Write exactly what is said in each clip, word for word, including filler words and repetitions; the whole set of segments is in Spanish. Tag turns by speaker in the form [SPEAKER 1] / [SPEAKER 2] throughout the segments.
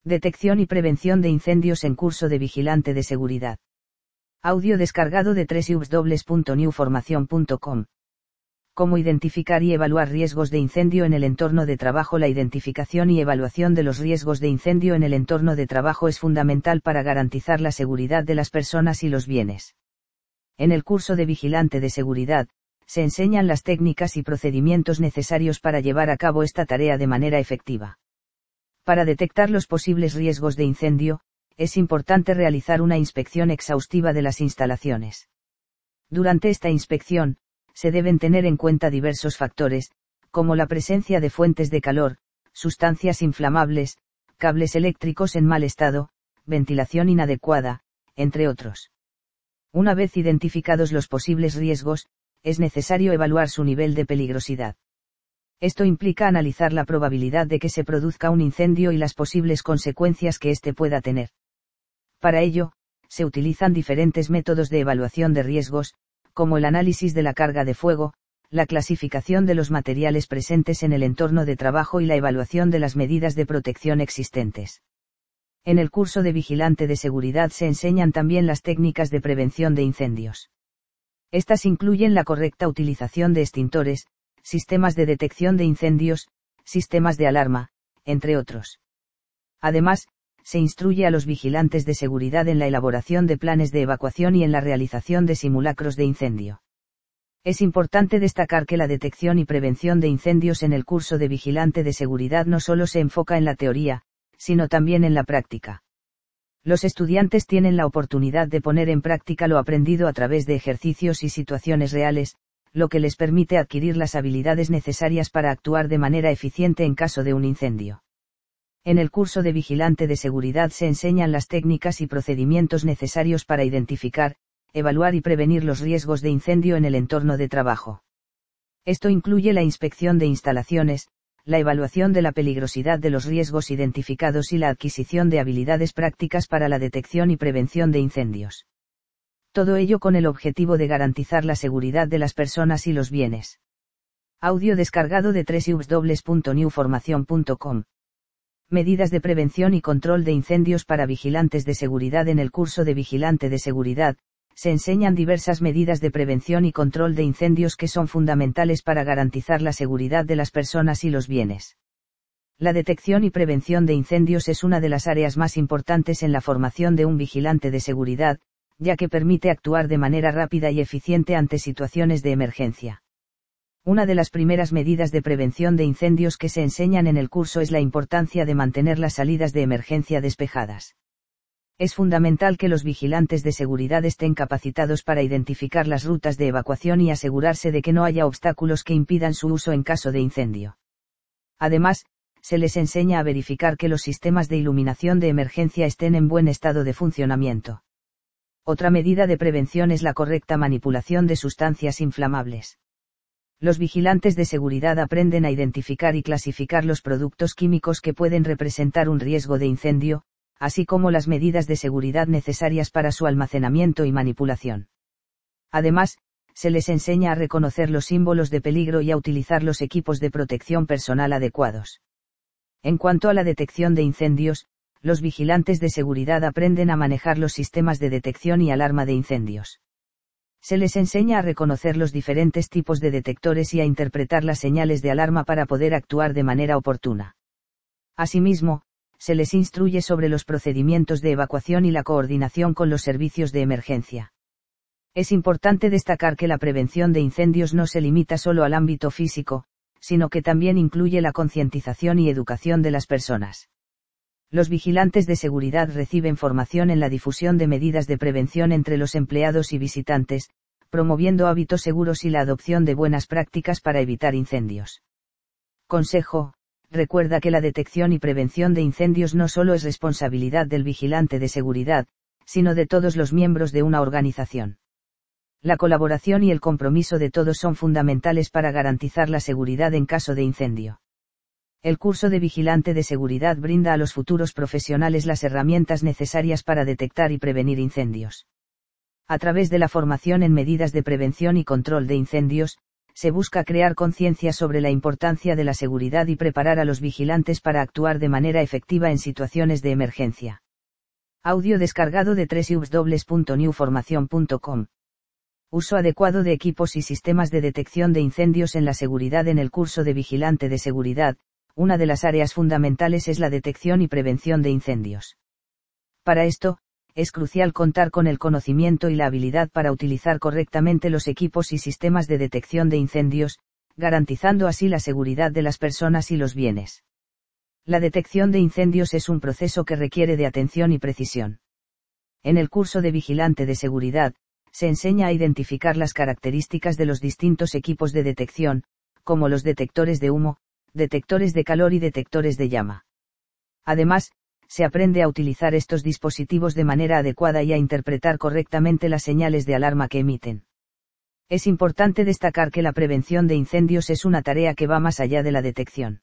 [SPEAKER 1] Detección y prevención de incendios en curso de vigilante de seguridad. Audio descargado de doble u doble u doble u punto new formación punto com. Cómo identificar y evaluar riesgos de incendio en el entorno de trabajo. La identificación y evaluación de los riesgos de incendio en el entorno de trabajo es fundamental para garantizar la seguridad de las personas y los bienes. En el curso de vigilante de seguridad, se enseñan las técnicas y procedimientos necesarios para llevar a cabo esta tarea de manera efectiva. Para detectar los posibles riesgos de incendio, es importante realizar una inspección exhaustiva de las instalaciones. Durante esta inspección, se deben tener en cuenta diversos factores, como la presencia de fuentes de calor, sustancias inflamables, cables eléctricos en mal estado, ventilación inadecuada, entre otros. Una vez identificados los posibles riesgos, es necesario evaluar su nivel de peligrosidad. Esto implica analizar la probabilidad de que se produzca un incendio y las posibles consecuencias que éste pueda tener. Para ello, se utilizan diferentes métodos de evaluación de riesgos, como el análisis de la carga de fuego, la clasificación de los materiales presentes en el entorno de trabajo y la evaluación de las medidas de protección existentes. En el curso de vigilante de seguridad se enseñan también las técnicas de prevención de incendios. Estas incluyen la correcta utilización de extintores, sistemas de detección de incendios, sistemas de alarma, entre otros. Además, se instruye a los vigilantes de seguridad en la elaboración de planes de evacuación y en la realización de simulacros de incendio. Es importante destacar que la detección y prevención de incendios en el curso de vigilante de seguridad no solo se enfoca en la teoría, sino también en la práctica. Los estudiantes tienen la oportunidad de poner en práctica lo aprendido a través de ejercicios y situaciones reales, lo que les permite adquirir las habilidades necesarias para actuar de manera eficiente en caso de un incendio. En el curso de vigilante de seguridad se enseñan las técnicas y procedimientos necesarios para identificar, evaluar y prevenir los riesgos de incendio en el entorno de trabajo. Esto incluye la inspección de instalaciones, la evaluación de la peligrosidad de los riesgos identificados y la adquisición de habilidades prácticas para la detección y prevención de incendios. Todo ello con el objetivo de garantizar la seguridad de las personas y los bienes. Audio descargado de doble u doble u doble u punto new formación punto com. Medidas de prevención y control de incendios para vigilantes de seguridad. En el curso de vigilante de seguridad, se enseñan diversas medidas de prevención y control de incendios que son fundamentales para garantizar la seguridad de las personas y los bienes. La detección y prevención de incendios es una de las áreas más importantes en la formación de un vigilante de seguridad, ya que permite actuar de manera rápida y eficiente ante situaciones de emergencia. Una de las primeras medidas de prevención de incendios que se enseñan en el curso es la importancia de mantener las salidas de emergencia despejadas. Es fundamental que los vigilantes de seguridad estén capacitados para identificar las rutas de evacuación y asegurarse de que no haya obstáculos que impidan su uso en caso de incendio. Además, se les enseña a verificar que los sistemas de iluminación de emergencia estén en buen estado de funcionamiento. Otra medida de prevención es la correcta manipulación de sustancias inflamables. Los vigilantes de seguridad aprenden a identificar y clasificar los productos químicos que pueden representar un riesgo de incendio, así como las medidas de seguridad necesarias para su almacenamiento y manipulación. Además, se les enseña a reconocer los símbolos de peligro y a utilizar los equipos de protección personal adecuados. En cuanto a la detección de incendios, los vigilantes de seguridad aprenden a manejar los sistemas de detección y alarma de incendios. Se les enseña a reconocer los diferentes tipos de detectores y a interpretar las señales de alarma para poder actuar de manera oportuna. Asimismo, se les instruye sobre los procedimientos de evacuación y la coordinación con los servicios de emergencia. Es importante destacar que la prevención de incendios no se limita solo al ámbito físico, sino que también incluye la concientización y educación de las personas. Los vigilantes de seguridad reciben formación en la difusión de medidas de prevención entre los empleados y visitantes, promoviendo hábitos seguros y la adopción de buenas prácticas para evitar incendios. Consejo: recuerda que la detección y prevención de incendios no solo es responsabilidad del vigilante de seguridad, sino de todos los miembros de una organización. La colaboración y el compromiso de todos son fundamentales para garantizar la seguridad en caso de incendio. El curso de vigilante de seguridad brinda a los futuros profesionales las herramientas necesarias para detectar y prevenir incendios. A través de la formación en medidas de prevención y control de incendios, se busca crear conciencia sobre la importancia de la seguridad y preparar a los vigilantes para actuar de manera efectiva en situaciones de emergencia. Audio descargado de doble u doble u doble u punto new formación punto com. Uso adecuado de equipos y sistemas de detección de incendios en la seguridad. En el curso de Vigilante de Seguridad, una de las áreas fundamentales es la detección y prevención de incendios. Para esto, es crucial contar con el conocimiento y la habilidad para utilizar correctamente los equipos y sistemas de detección de incendios, garantizando así la seguridad de las personas y los bienes. La detección de incendios es un proceso que requiere de atención y precisión. En el curso de Vigilante de Seguridad, se enseña a identificar las características de los distintos equipos de detección, como los detectores de humo, detectores de calor y detectores de llama. Además, se aprende a utilizar estos dispositivos de manera adecuada y a interpretar correctamente las señales de alarma que emiten. Es importante destacar que la prevención de incendios es una tarea que va más allá de la detección.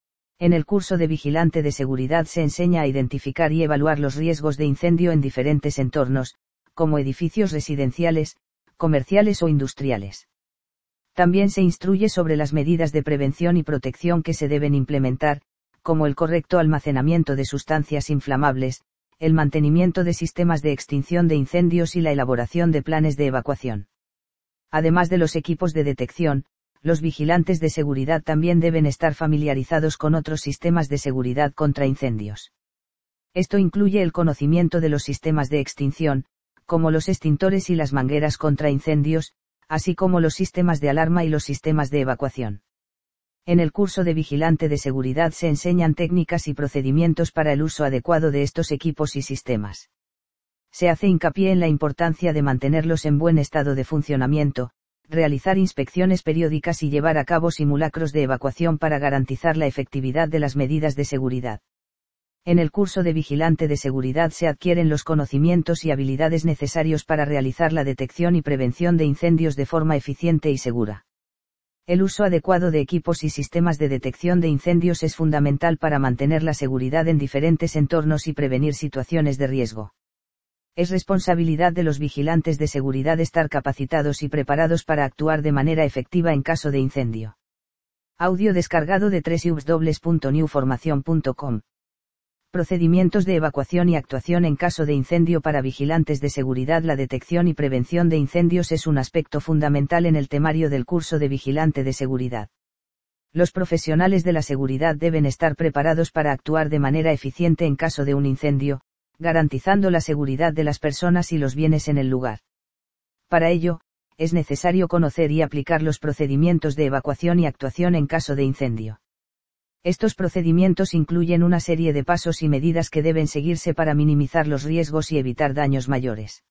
[SPEAKER 1] En el curso de Vigilante de Seguridad se enseña a identificar y evaluar los riesgos de incendio en diferentes entornos, como edificios residenciales, comerciales o industriales. También se instruye sobre las medidas de prevención y protección que se deben implementar, como el correcto almacenamiento de sustancias inflamables, el mantenimiento de sistemas de extinción de incendios y la elaboración de planes de evacuación. Además de los equipos de detección, los vigilantes de seguridad también deben estar familiarizados con otros sistemas de seguridad contra incendios. Esto incluye el conocimiento de los sistemas de extinción, como los extintores y las mangueras contra incendios, así como los sistemas de alarma y los sistemas de evacuación. En el curso de Vigilante de Seguridad se enseñan técnicas y procedimientos para el uso adecuado de estos equipos y sistemas. Se hace hincapié en la importancia de mantenerlos en buen estado de funcionamiento, realizar inspecciones periódicas y llevar a cabo simulacros de evacuación para garantizar la efectividad de las medidas de seguridad. En el curso de Vigilante de Seguridad se adquieren los conocimientos y habilidades necesarios para realizar la detección y prevención de incendios de forma eficiente y segura. El uso adecuado de equipos y sistemas de detección de incendios es fundamental para mantener la seguridad en diferentes entornos y prevenir situaciones de riesgo. Es responsabilidad de los vigilantes de seguridad estar capacitados y preparados para actuar de manera efectiva en caso de incendio. Audio descargado de doble u doble u doble u punto new formación punto com. Procedimientos de evacuación y actuación en caso de incendio para vigilantes de seguridad. La detección y prevención de incendios es un aspecto fundamental en el temario del curso de Vigilante de Seguridad. Los profesionales de la seguridad deben estar preparados para actuar de manera eficiente en caso de un incendio, garantizando la seguridad de las personas y los bienes en el lugar. Para ello, es necesario conocer y aplicar los procedimientos de evacuación y actuación en caso de incendio. Estos procedimientos incluyen una serie de pasos y medidas que deben seguirse para minimizar los riesgos y evitar daños mayores.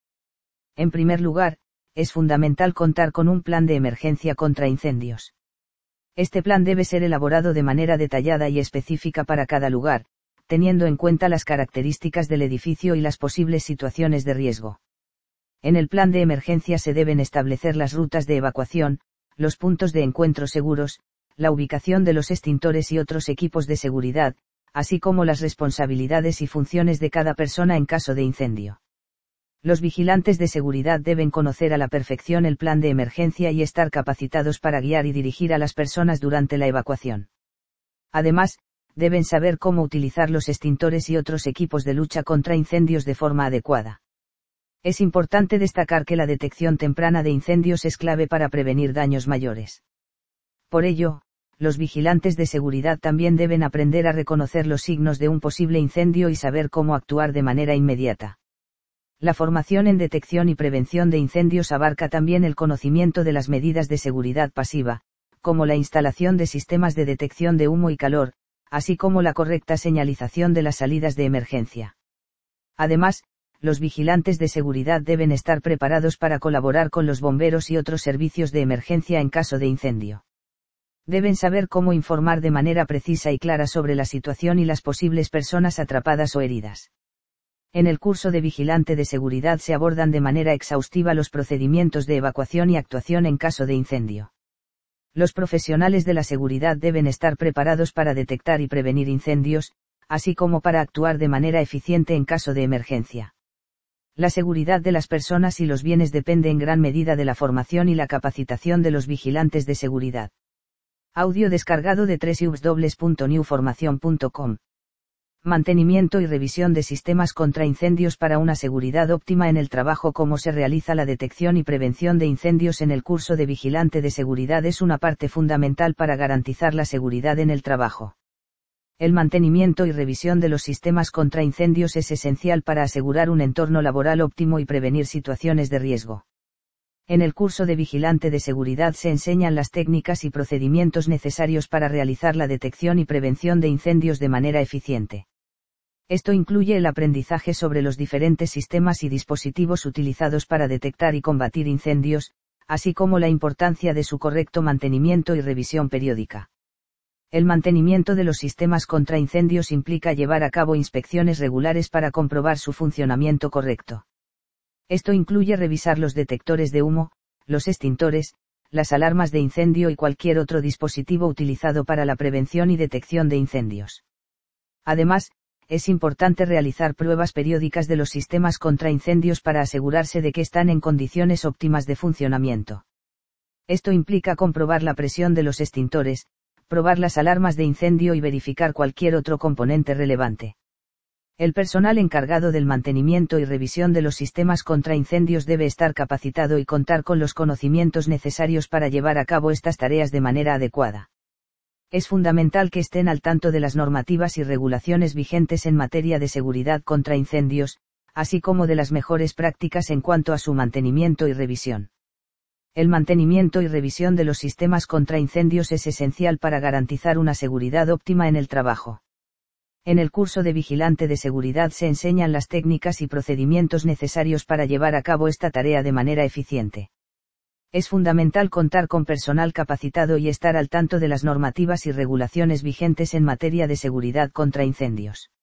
[SPEAKER 1] En primer lugar, es fundamental contar con un plan de emergencia contra incendios. Este plan debe ser elaborado de manera detallada y específica para cada lugar, teniendo en cuenta las características del edificio y las posibles situaciones de riesgo. En el plan de emergencia se deben establecer las rutas de evacuación, los puntos de encuentro seguros, la ubicación de los extintores y otros equipos de seguridad, así como las responsabilidades y funciones de cada persona en caso de incendio. Los vigilantes de seguridad deben conocer a la perfección el plan de emergencia y estar capacitados para guiar y dirigir a las personas durante la evacuación. Además, deben saber cómo utilizar los extintores y otros equipos de lucha contra incendios de forma adecuada. Es importante destacar que la detección temprana de incendios es clave para prevenir daños mayores. Por ello, los vigilantes de seguridad también deben aprender a reconocer los signos de un posible incendio y saber cómo actuar de manera inmediata. La formación en detección y prevención de incendios abarca también el conocimiento de las medidas de seguridad pasiva, como la instalación de sistemas de detección de humo y calor, así como la correcta señalización de las salidas de emergencia. Además, los vigilantes de seguridad deben estar preparados para colaborar con los bomberos y otros servicios de emergencia en caso de incendio. Deben saber cómo informar de manera precisa y clara sobre la situación y las posibles personas atrapadas o heridas. En el curso de Vigilante de Seguridad se abordan de manera exhaustiva los procedimientos de evacuación y actuación en caso de incendio. Los profesionales de la seguridad deben estar preparados para detectar y prevenir incendios, así como para actuar de manera eficiente en caso de emergencia. La seguridad de las personas y los bienes depende en gran medida de la formación y la capacitación de los vigilantes de seguridad. Audio descargado de doble u doble u doble u punto new formación punto com. Mantenimiento y revisión de sistemas contra incendios para una seguridad óptima en el trabajo. Cómo se realiza la detección y prevención de incendios en el curso de vigilante de seguridad es una parte fundamental para garantizar la seguridad en el trabajo. El mantenimiento y revisión de los sistemas contra incendios es esencial para asegurar un entorno laboral óptimo y prevenir situaciones de riesgo. En el curso de vigilante de seguridad se enseñan las técnicas y procedimientos necesarios para realizar la detección y prevención de incendios de manera eficiente. Esto incluye el aprendizaje sobre los diferentes sistemas y dispositivos utilizados para detectar y combatir incendios, así como la importancia de su correcto mantenimiento y revisión periódica. El mantenimiento de los sistemas contra incendios implica llevar a cabo inspecciones regulares para comprobar su funcionamiento correcto. Esto incluye revisar los detectores de humo, los extintores, las alarmas de incendio y cualquier otro dispositivo utilizado para la prevención y detección de incendios. Además, es importante realizar pruebas periódicas de los sistemas contra incendios para asegurarse de que están en condiciones óptimas de funcionamiento. Esto implica comprobar la presión de los extintores, probar las alarmas de incendio y verificar cualquier otro componente relevante. El personal encargado del mantenimiento y revisión de los sistemas contra incendios debe estar capacitado y contar con los conocimientos necesarios para llevar a cabo estas tareas de manera adecuada. Es fundamental que estén al tanto de las normativas y regulaciones vigentes en materia de seguridad contra incendios, así como de las mejores prácticas en cuanto a su mantenimiento y revisión. El mantenimiento y revisión de los sistemas contra incendios es esencial para garantizar una seguridad óptima en el trabajo. En el curso de vigilante de seguridad se enseñan las técnicas y procedimientos necesarios para llevar a cabo esta tarea de manera eficiente. Es fundamental contar con personal capacitado y estar al tanto de las normativas y regulaciones vigentes en materia de seguridad contra incendios.